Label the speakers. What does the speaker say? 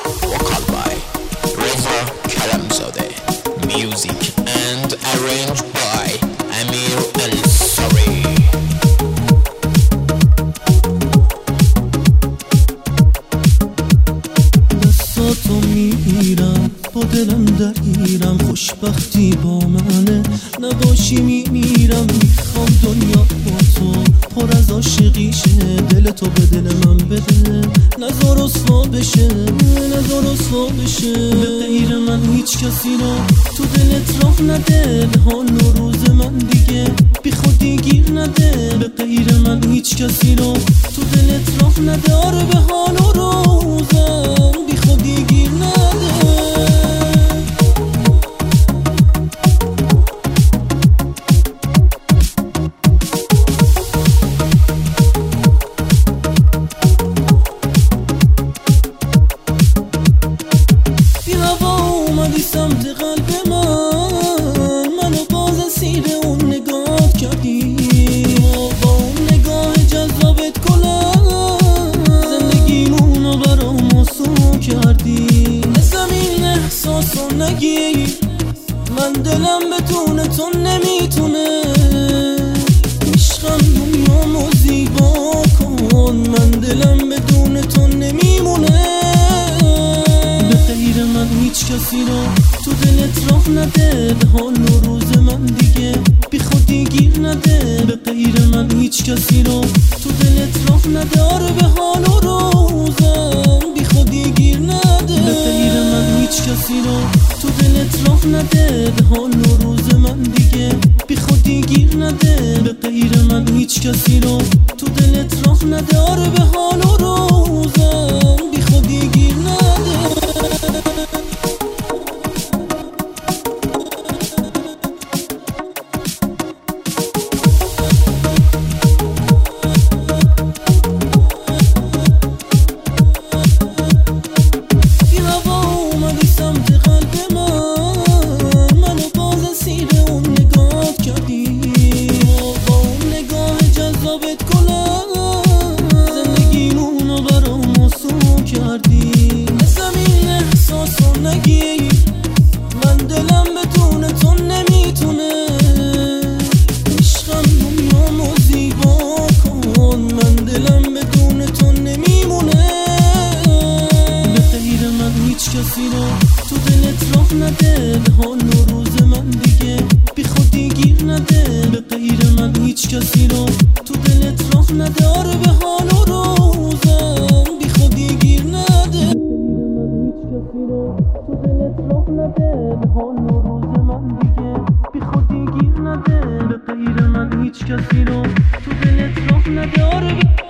Speaker 1: vocal by Reza Kalamzadeh, music and arranged by Amir Ansari.
Speaker 2: دستاتو میگیرم با دلم درگیرم، خوشبختی با منه نباشی میمیرم. میخوام دنیا با تو پر از عاشقی شه، دل تو به دل من بده، نذار رسوا بشه، نذار رسوا بشه. به غیر من هیچ کسی رو تو دلت راه نده، به حال و روز من دیگه بی خودی گیر نده. به غیر من هیچ کسی رو تو دلت راه نده، آره به حال و روزم بی خودی گیر نده. سمت قلب من، منو باز اسیر اون نگاه کردی، با اون نگاه جذابت کنم زندگیمونو برام آسون کردی. زمین احساسو نگیر، من دلم بدون تو نمیتونه. عشقم دنیامو زیبا کن، من دلم بدون تو نمیمونه. من هیچ کسی رو تو دلت راه نده، به حال و روز من دیگه بی خودی گیر نده. به غیر من هیچ کسی رو تو دلت راه نده، آره به حال و روزم بی خودی گیر نده. به غیر من هیچ کسی رو تو دلت راه نده، به حال و روز من دیگه بی خودی گیر نده. به غیر من هیچ کسی رو تو دلت راه نده، آره به حال و روزم بی خودی گیر نده. سمت قلب من، منو باز اسیر اون نگاه کردی، با اون نگاه جذابت کنم زندگیمونو برام آسون کردی. زمین احساسو نگیر، من دلم بدون تو نمیتونه. عشقم دنیامو زیبا کن، من دلم بدون تو نمیمونه. به غیر من هیچ کسی رو تو دلت راه نده، به حال و روز من دیگه بی خودی گیر نده. به غیر من هیچ کسی رو تو دلت راه نده، آره به حال و روزم بی خودی گیر نده. به غیر من هیچ کسی رو تو دلت راه نده، به حال و روز من دیگه بی خودی گیر نده. به غیر من هیچ کسی رو تو دلت راه نده، آره